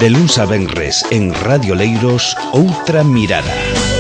De luns a venres en Radio Leiros, Outra Mirada.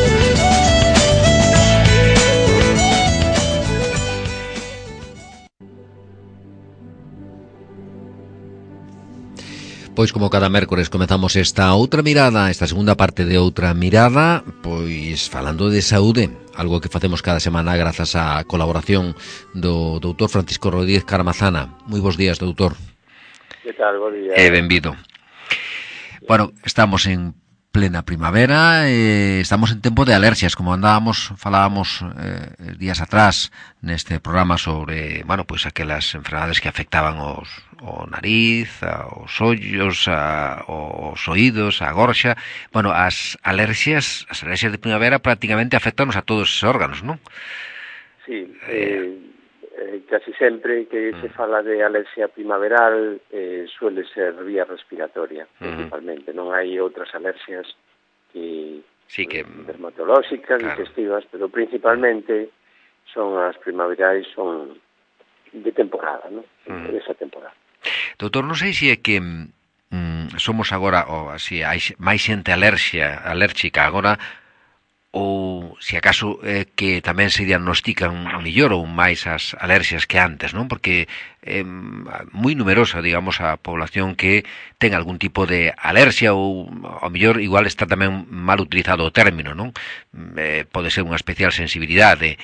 Pois como cada mércores comezamos esta outra mirada, esta segunda parte de Outra Mirada, pois falando de saúde, algo que facemos cada semana grazas á colaboración do doutor Francisco Rodríguez Carmazana. Moi bons días, doutor. Que tal, bom día. Benvido. Bueno, estamos en plena primavera, estamos en tempo de alerxias, como falábamos días atrás neste programa sobre, bueno, pois aquelas enfermedades que afectaban o nariz, os ollos, os oídos, a gorxa. Bueno, as alerxias de primavera prácticamente afectanos a todos esos órganos, non? Sí, casi sempre que se fala de alerxia primaveral suele ser vía respiratoria, principalmente. Non hai outras alerxias que dermatolóxicas, claro, digestivas, pero principalmente son as primaverais, son de temporada, non? De esa temporada. Doutor, non sei se é que somos agora, ou así, hai máis xente alérxica agora, ou se acaso que tamén se diagnostican mellor ou máis as alerxias que antes, non? Porque é moi numerosa, digamos, a población que ten algún tipo de alerxia ou ao mellor igual está tamén mal utilizado o término, non? Pode ser unha especial sensibilidade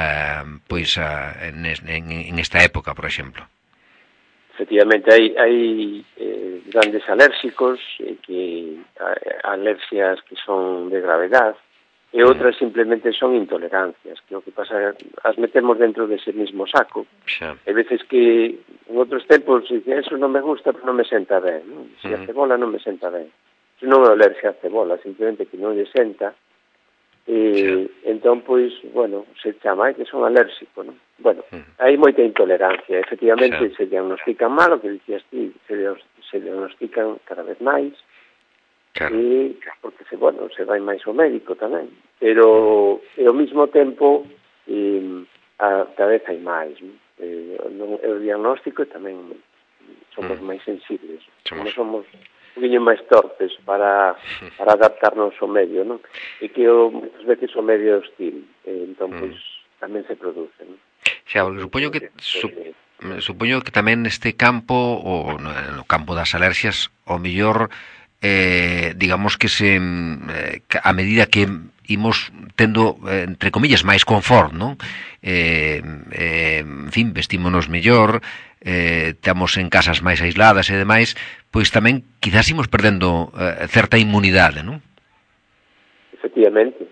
en esta época, por exemplo. Efectivamente, hai grandes alérxicos, alerxias que son de gravedade, e outras simplemente son intolerancias, que o que pasa as metemos dentro dese mismo saco. Hai veces que en outros tempos dicen, eso non me gusta, pero non me senta ben, non? Se a cebola non me senta ben. Se non é alerxia a cebola, simplemente que non lle senta, entón, pois, bueno, se chama que son alérxico, non? Bueno, hai moita intolerancia, efectivamente se diagnostican mal, o que dicías ti, se diagnostican cada vez máis, claro. Porque se vai máis ao médico tamén, pero ao mesmo tempo cada vez hai máis, o diagnóstico tamén somos máis sensibles, somos un poquinho máis torpes para adaptarnos ao medio, non? E que muitas veces o medio é hostil, entón pois tamén se produce, non? Xa, supoño que tamén neste campo, ou no campo das alerxias, o mellor digamos que a medida que imos tendo, entre comillas, máis confort, non? En fin, vestímonos mellor, estamos en casas máis aisladas e demais, pois tamén quizás imos perdendo certa inmunidade, non? Efectivamente,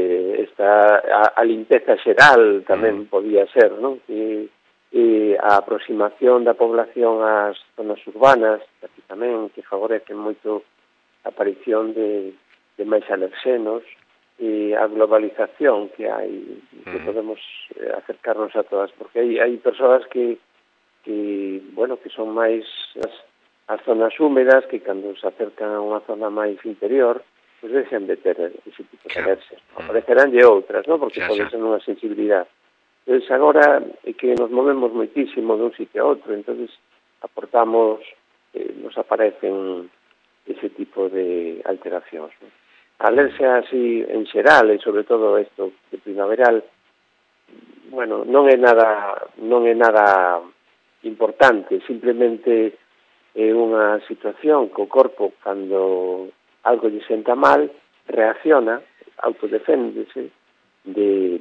a limpeza xeral tamén podía ser, non? E a aproximación da población ás zonas urbanas, aquí tamén, que favorecen moito a aparición de máis alerxenos, e a globalización que hai, que podemos acercarnos a todas, porque hai persoas que son máis as zonas húmedas, que cando se acercan a unha zona máis interior, pois deixan de ter ese tipo de alerxias. Apareceránlle outras, non? Porque pode ser unha sensibilidade. Entón, agora é que nos movemos moitísimo dun sitio a outro, entonces aportamos, nos aparecen ese tipo de alteracións, non? A alerxia así en xeral, e sobre todo isto de primaveral, bueno, non é nada importante, simplemente é unha situación que o corpo, cando algo lle senta mal, reacciona, autodeféndese de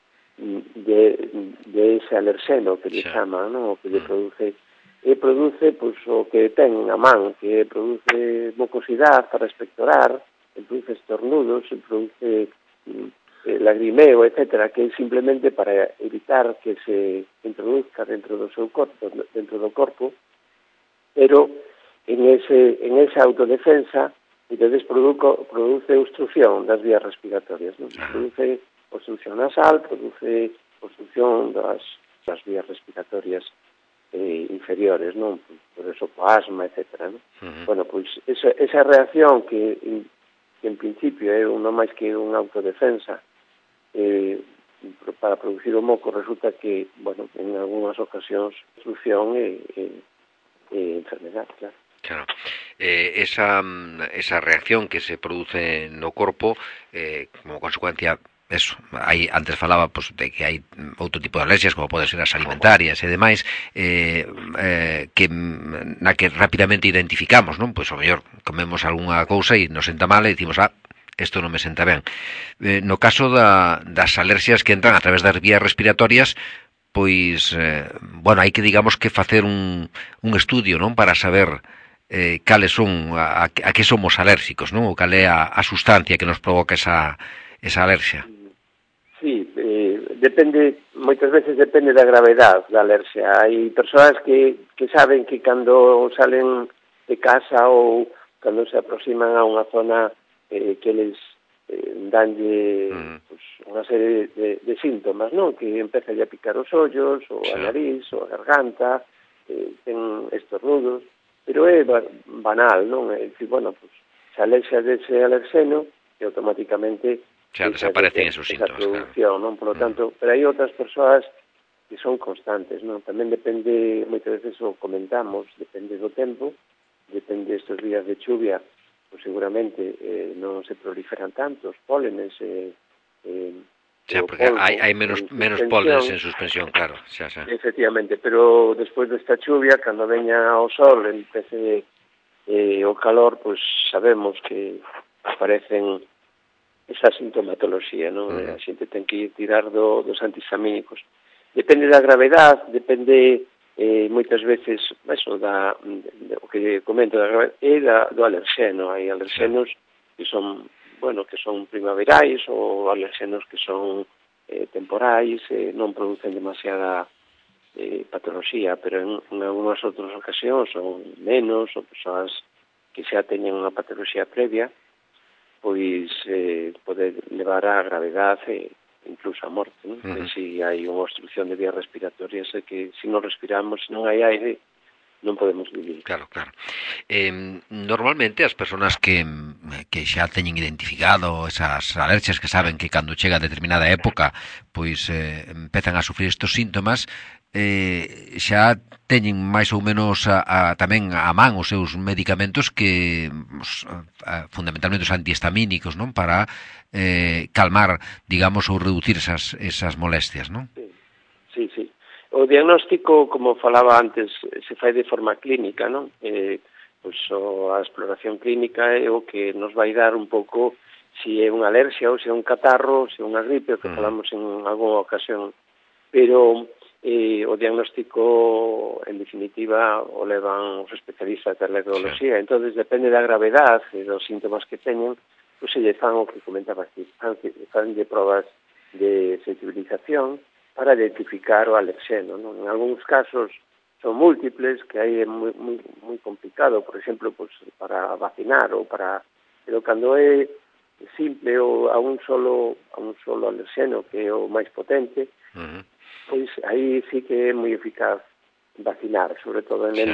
ese alerxeno que lle chama, non? O que lle produce, pois, o que ten a man, que produce mucosidade para expectorar, produce estornudos, produce lagrimeo, etcétera, que é simplemente para evitar que se introduzca dentro do seu corpo, pero en esa autodefensa, entonces produce obstrucción das vías respiratorias, non? Produce obstrucción nasal, produce obstrucción das vías respiratorias inferiores, non? Por eso o asma, etcétera, non? Bueno, pois esa reacción que en principio é non máis que unha autodefensa para producir o moco, resulta que, bueno, en algunhas ocasións obstrucción e enfermedad, claro. Claro. esa reacción que se produce no corpo como consecuencia eso, antes falaba pues, de que hai outro tipo de alergias como poden ser as alimentarias e demais que na que rapidamente identificamos, non? Pois o mellor comemos algunha cousa e nos senta mal e dicimos, isto non me senta ben. No caso das alerxias que entran a través das vías respiratorias, pois, bueno, hai que, digamos, que facer un estudio, non? Para saber cales son, a que somos alérxicos, non? Ou cal é a sustancia que nos provoca esa alerxia. Sí, depende, moitas veces depende da gravedade da alerxia. Hai persoas que saben que cando salen de casa ou cando se aproximan a unha zona que les danlle pues, unha serie de síntomas, non? Que empeza a picar os ollos, ou a nariz, ou a garganta, ten estornudos, pero é banal, non? É dicir, bueno, pues, se alexa dese alerxeno e automáticamente xa desaparecen esos síntomas, producción, claro. Non? Por lo tanto, pero hai outras persoas que son constantes, non? Tamén depende, moitas veces o comentamos, depende do tempo, depende estes días de chuvia, pues seguramente non se proliferan tanto os pólenes xa, porque hai menos pólenes en suspensión, claro, xa. Efectivamente, pero despois desta chuvia, cando veña o sol, empece o calor, pues sabemos que aparecen esa sintomatoloxía, non? A xente ten que tirar dos antihistamínicos. Depende da gravedade, depende moitas veces, eso, o que comento da gravedade, e do alerxeno. Hai alerxenos que son, bueno, que son primaverais ou alerxenos que son temporais, non producen demasiada patoloxía, pero en algunhas outras ocasións son menos, ou persoas que xa teñen unha patoloxía previa, pois pode levar á gravedade e incluso a morte, non? Se hai unha obstrucción de vías respiratorias é que se non respiramos, se non hai aire, non podemos vivir. Claro. Normalmente as persoas que xa teñen identificado esas alerxias, que saben que cando chega a determinada época pois empezan a sufrir estos síntomas, xa teñen máis ou menos tamén a man os seus medicamentos que fundamentalmente os antihistamínicos, non? Para calmar, digamos, ou reducir esas molestias, non? Sí. O diagnóstico, como falaba antes, se fai de forma clínica, non? Pois a exploración clínica é o que nos vai dar un pouco se é unha alerxia ou se é un catarro, se é unha gripe, o que falamos en algunha ocasión. Pero o diagnóstico, en definitiva, o levan os especialistas da alergoloxía. Entonces, depende da gravedade e dos síntomas que teñen, pois se lle fan o que comentaba aquí, fan de probas de sensibilización para identificar o alerxeno, non? En algúns casos son múltiples, que aí é moi complicado, por exemplo, pues, para vacinar ou para... Pero cando é simple ou a un solo alerxeno, que é o máis potente, pois aí sí que é moi eficaz vacinar, sobre todo en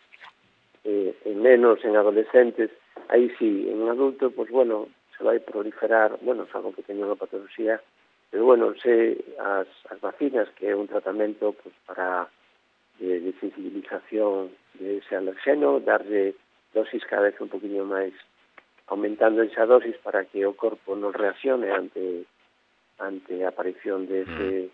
nenos, en adolescentes. Aí sí, en adulto, pues bueno, se vai proliferar, bueno, salvo que teña unha patoloxía, pero bueno, as vacinas, que é un tratamento pues, para de sensibilización de ese alerxeno, darlle dosis cada vez un poquinho máis, aumentando esa dosis para que o corpo non reaccione ante a aparición dese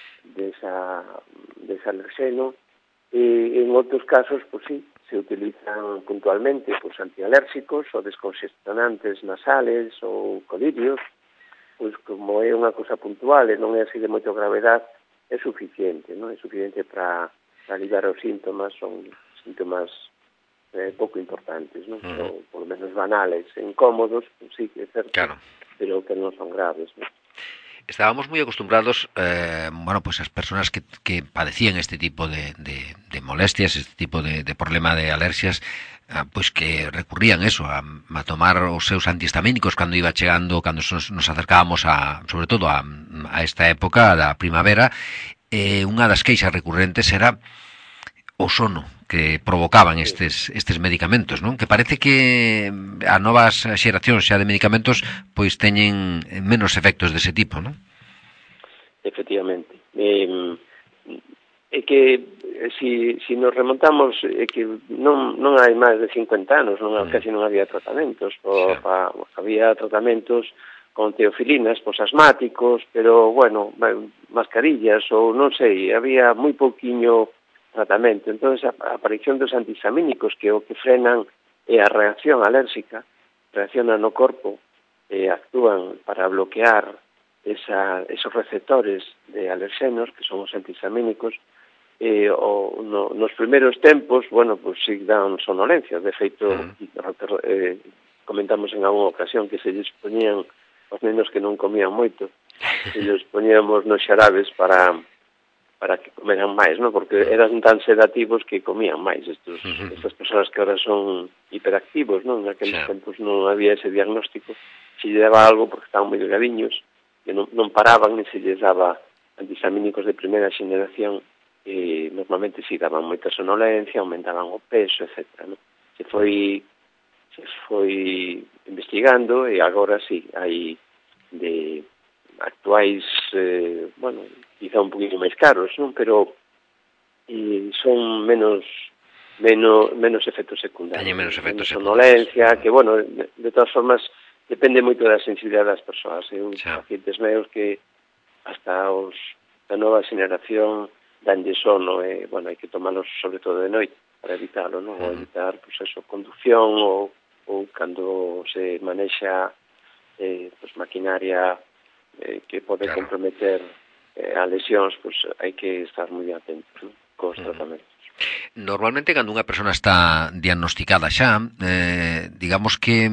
alerxeno. E en outros casos, pues sí, se utilizan puntualmente pues, antialérxicos ou descongestionantes nasales ou colirios, pues como é unha cosa puntual e non é así de moita gravedade, é suficiente, non? É suficiente para aliviar os síntomas, son síntomas pouco importantes, non? Ou por lo menos banales, incómodos, pues sí, é certo, claro, pero que non son graves, non? Estábamos moi acostumbrados, bueno, pues as persoas que padecían este tipo de molestias, este tipo de problema de alerxias, pues que recurrían eso, a tomar os seus antihistamínicos cando iba chegando, cando nos acercábamos sobre todo a esta época da primavera. Unha das queixas recurrentes era o sono que provocaban estes medicamentos, non? Que parece que a novas xeracións xa de medicamentos pois teñen menos efectos dese tipo, non? Efectivamente. é que si nos remontamos é que non hai máis de 50 anos, casi non había tratamentos, había tratamentos con teofilinas, asmáticos, pero, bueno, mascarillas ou non sei, había moi pouquiño tratamento. Entón, a aparición dos antihistamínicos que o que frenan é a reacción alérxica, reaccionan no corpo e actúan para bloquear esos receptores de alerxenos, que son os antihistamínicos, nos primeiros tempos, bueno, pues sí dan sonolencia. De feito, comentamos en alguna ocasión que se lles poñían os nenos que non comían moito, e lles poñíamos nos xarabes para que comeran máis, ¿no? Porque eran tan sedativos que comían máis estas persoas que ahora son hiperactivos, ¿no? En aqueles tempos non había ese diagnóstico, se lle daba algo porque estaban moi delgadiños, que non paraban, ni se lles daba antihistamínicos de primeira xeneración, e normalmente si daban moita sonolencia, aumentaban o peso, etc. ¿no? Se foi investigando e agora sí, hai de actuais, bueno, quizá un poquinho máis caros, non? Pero son menos efectos secundarios. Teñen menos efectos sonolencia, que, bueno, de todas formas, depende moito da sensibilidade das persoas. Pacientes meus que hasta da nova xeneración danlle sono, bueno, hai que tomarlos sobre todo de noite para evitarlo, non? Ou evitar, pues eso, conducción ou cando se manexa maquinaria que pode comprometer a lesións, pues hai que estar moi atentos, ¿no? Cos tratamentos. Normalmente, cando unha persona está diagnosticada xa, digamos que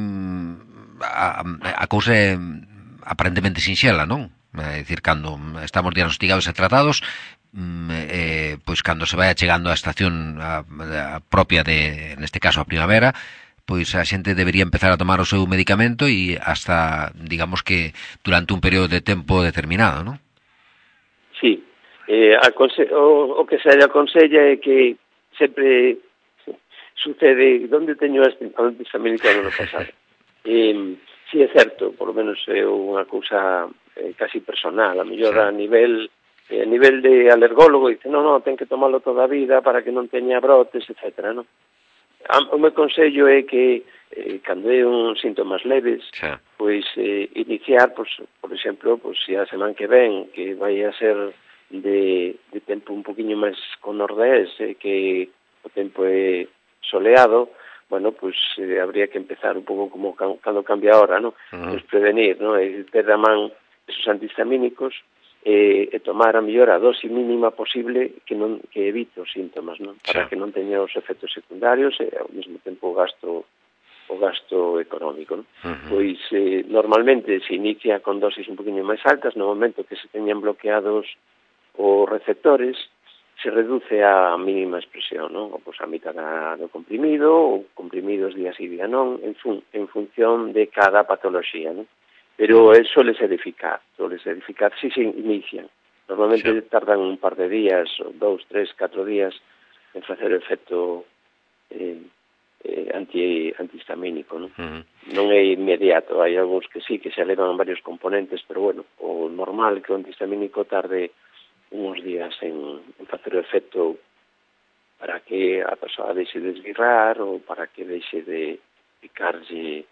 a cousa é aparentemente sinxela, non? É dicir, cando estamos diagnosticados e tratados, pois cando se vai chegando á estación propia de, neste caso, a primavera, pois a xente debería empezar a tomar o seu medicamento e hasta, digamos que, durante un período de tempo determinado, non? Sí. O que se aconsella é que sempre sucede onde teño este antihistamínico no pasado. Si é certo, por lo menos é unha cousa casi personal, a mellor a nivel de alergólogo, dice, non, ten que tomarlo toda a vida para que non teña brotes, etc. Non? O meu consello é que cando é un síntomas leves, pois iniciar, por exemplo, se a semana que ven, que vai a ser de tempo un poquinho máis con nordés, que o tempo é soleado, bueno, pues habría que empezar un pouco como cando cambia a hora, ¿no? Pues prevenir, ¿no? Ter a man esos antihistamínicos e tomar a mellor a dosis mínima posible que evite os síntomas, ¿no? Para que non teña os efectos secundarios e ao mesmo tempo o gasto económico, ¿no? Pois normalmente se inicia con dosis un poquinho máis altas, no momento que se teñan bloqueados os receptores, se reduce a mínima expresión, non? Pois a mitad do comprimido, ou comprimidos día sí, día non, en función de cada patoloxía, non? Pero suele ser eficaz si se inician. Normalmente tardan un par de días, 2, 3, 4 días en facer o efecto antihistamínico, non? Non é inmediato, hai algúns que sí, que se elevan varios componentes, pero bueno, o normal é que o antihistamínico tarde uns días en facer o efecto para que a persoa deixe de esguirrar ou para que deixe de picarlle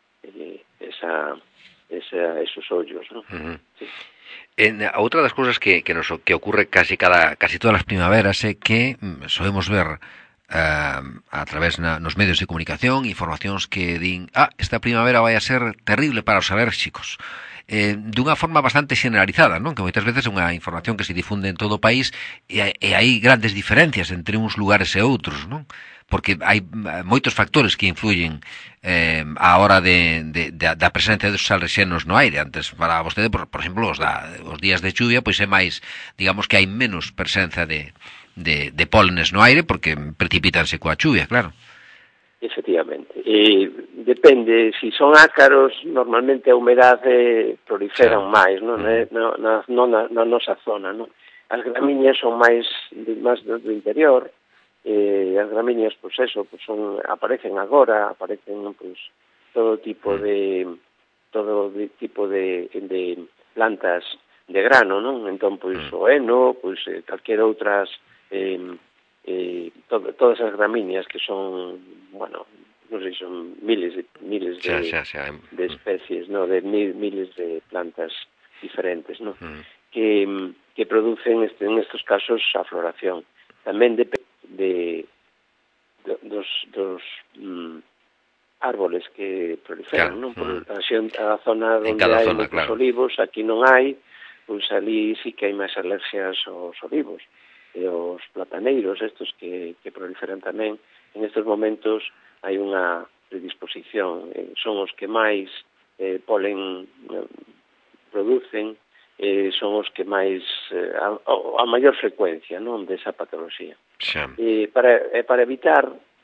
esos ollos, ¿no? Sí. Outra das cousas que ocurre casi todas as primaveras é que solemos ver a través nos medios de comunicación informacións que din esta primavera vai a ser terrible para os alérxicos, dunha forma bastante generalizada, non? Que moitas veces é unha información que se difunde en todo o país e hai grandes diferencias entre uns lugares e outros, non? Porque hai moitos factores que influyen á hora da presencia dos alerxenos no aire. Antes, para vostede, por exemplo, os días de chuvia, pois é máis, digamos que hai menos presencia de pólenes no aire porque precipítanse coa chuvia, claro. Efectivamente. Depende, se son ácaros, normalmente a humedade proliferan máis, non? Na nosa zona, non? As gramíneas son máis do interior, as gramíneas, pois eso, aparecen agora, aparecen todo tipo de plantas de grano, non? Entón, pois o heno, pois calquera outras todas as gramíneas que son, bueno, non sei, son miles de especies, no, de miles de plantas diferentes, no, que producen en estos casos a floración. Tamén dos árboles que proliferan, non? Por a zona onde hai moitos olivos, aquí non hai, pois ali sí que hai máis alerxias aos olivos e os plataneiros, estos que proliferan tamén. En estes momentos hai unha predisposición, son os que máis polen producen, son os que máis a maior frecuencia, non, desa patoloxía. Para evitar,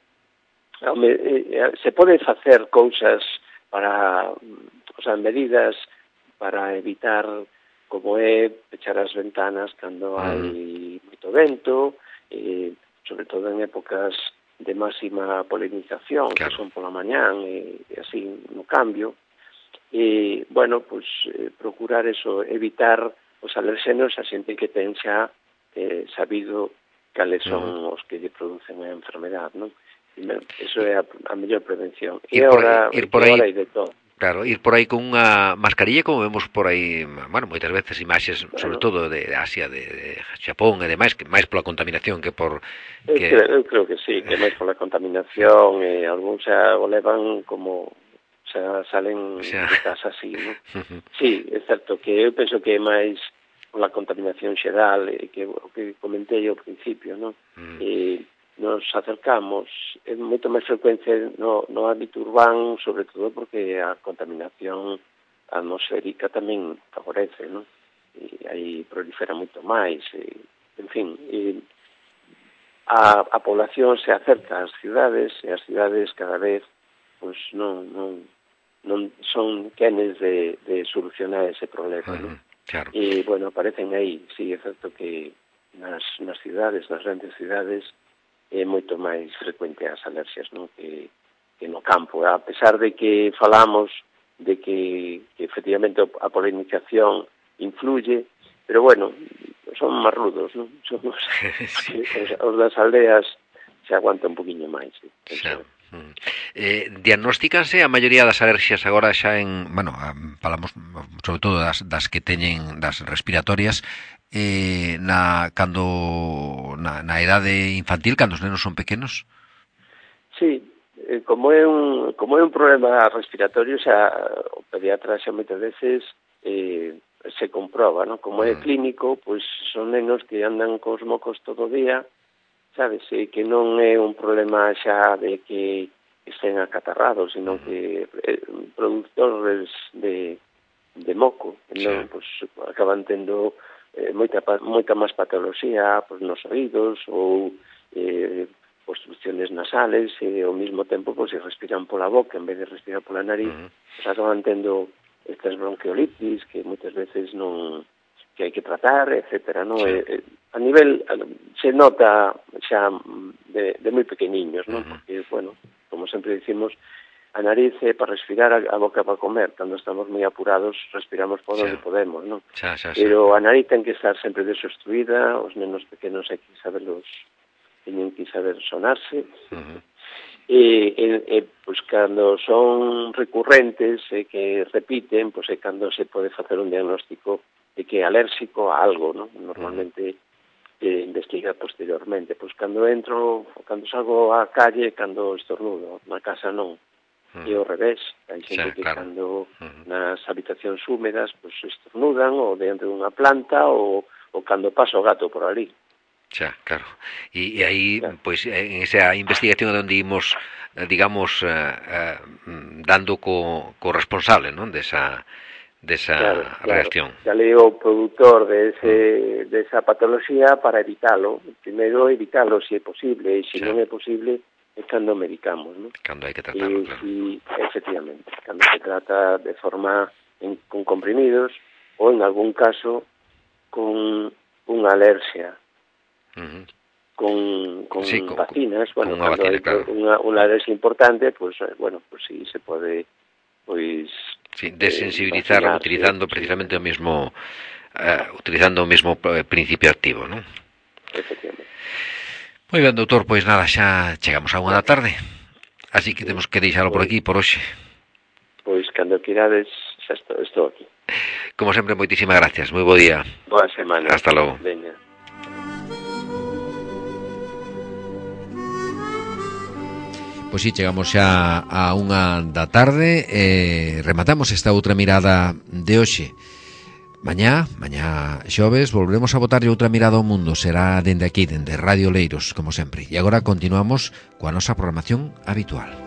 se pode facer cousas para, o sea, medidas para evitar, como é pechar as ventanas cando hai moito vento, sobre todo en épocas de máxima polinización, que son pola mañán e así no cambio, e, bueno, pues procurar eso, evitar os alerxenos a xente que ten xa sabido cales son os que lle producen a enfermedade, non? Eso é a mellor prevención. E agora hai de todo. Claro, ir por aí con unha mascarilla, como vemos por aí, bueno, moitas veces imaxes, sobre todo de Asia, de Xapón e demais, que máis pola contaminación que por... Eu creo que sí, que máis pola contaminación, e algúns xa o levan como... xa salen de casa así, non? Sí, é certo que eu penso que é máis pola contaminación xeral, que o que comentei ao principio, non? Nos acercamos, é moito máis frecuencia no ámbito urbano, sobre todo porque a contaminación atmosférica tamén favorece, non? E aí prolifera moito máis, en fin, a población se acerca ás cidades, e as cidades cada vez pois non son quenes de solucionar ese problema, non? Claro. E, bueno, aparecen aí, sí, é certo que nas cidades, nas grandes cidades, é moito máis frecuente as alerxias, non? Que no campo, a pesar de que falamos de que efectivamente a polinización influye, pero bueno, son máis rudos, non? Son os das aldeas se aguanta un poquinho máis. Diagnostícanse a maioría das alerxias agora xa en, bueno, falamos sobre todo das que teñen, das respiratorias, na idade infantil, cando os nenos son pequenos? Sí, como é un problema respiratorio, xa o pediatra xa moitas veces se comproba, non? Como é clínico, pois son nenos que andan cos mocos todo o día, sabes, que non é un problema xa de que estén acatarrados, sino que productores de moco, non, pois acaban tendo moita máis patoloxía pois, nos oídos ou obstrucciones nasales e ao mesmo tempo pois, se respiran pola boca en vez de respirar pola nariz, pois, acaban tendo estas bronquiolitis que moitas veces non que hai que tratar, etcétera, non? A nivel se nota xa de moi pequeniños, non? Porque, bueno, como sempre dicimos, a nariz é para respirar, a boca para comer. Cando estamos moi apurados, respiramos por onde podemos, non? Pero a nariz ten que estar sempre desobstruída, os nenos pequenos hai que saberlos, teñen que saber sonarse, e pois, cando son recurrentes e que repiten, pois é cando se pode facer un diagnóstico de que é alérxico a algo, non? Normalmente investiga posteriormente. Pois cando salgo á calle, cando estornudo, na casa non. E ao revés, hai xente que cando nas habitacións húmedas pois estornudan, ou diante dunha planta, ou cando pasa o gato por ali. Xa, claro. E aí, pois, en esa investigación onde imos, digamos, dando co responsable, non? Desa reacción. Xa le o produtor desa patoloxía para evitalo. Primeiro evitalo se é posible, e se non é posible é cando medicamos, non? Cando hai que tratarlo, claro. Efectivamente, cando se trata de forma con comprimidos ou en algún caso con unha alerxia. Con vacinas, bueno, cando hai unha alerxia importante, pois, bueno, pois si se pode, pois... Sí, desensibilizar utilizando precisamente o mesmo utilizando o mesmo principio activo, non? efectivamente. Moi ben, doutor, pois nada, xa chegamos a 1 da tarde, así que temos que deixalo por aquí, por hoxe. Pois, cando quirades, xa estou aquí. Como sempre, moitísimas gracias, moi bo día. Boa semana. Hasta logo. Veña. Pois si, chegamos xa a 1 da tarde e rematamos esta outra mirada de hoxe. Mañá xoves, volveremos a botarlle outra mirada ao mundo. Será dende aquí, dende Radio Leiros, como sempre. E agora continuamos coa nosa programación habitual.